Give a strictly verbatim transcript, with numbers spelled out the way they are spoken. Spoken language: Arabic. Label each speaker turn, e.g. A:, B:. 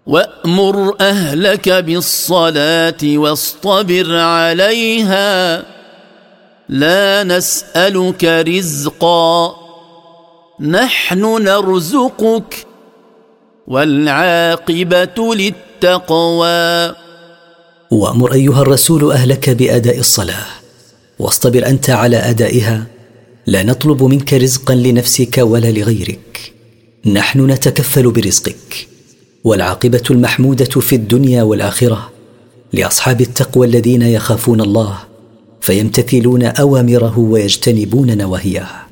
A: وأمر أهلك بالصلاة واصطبر عليها لا نسألك رزقا نحن نرزقك والعاقبة للتقوى.
B: وأمر أيها الرسول أهلك بأداء الصلاة واصطبر أنت على أدائها، لا نطلب منك رزقا لنفسك ولا لغيرك، نحن نتكفل برزقك، والعاقبة المحمودة في الدنيا والآخرة لأصحاب التقوى الذين يخافون الله فيمتثلون أوامره ويجتنبون نواهيه.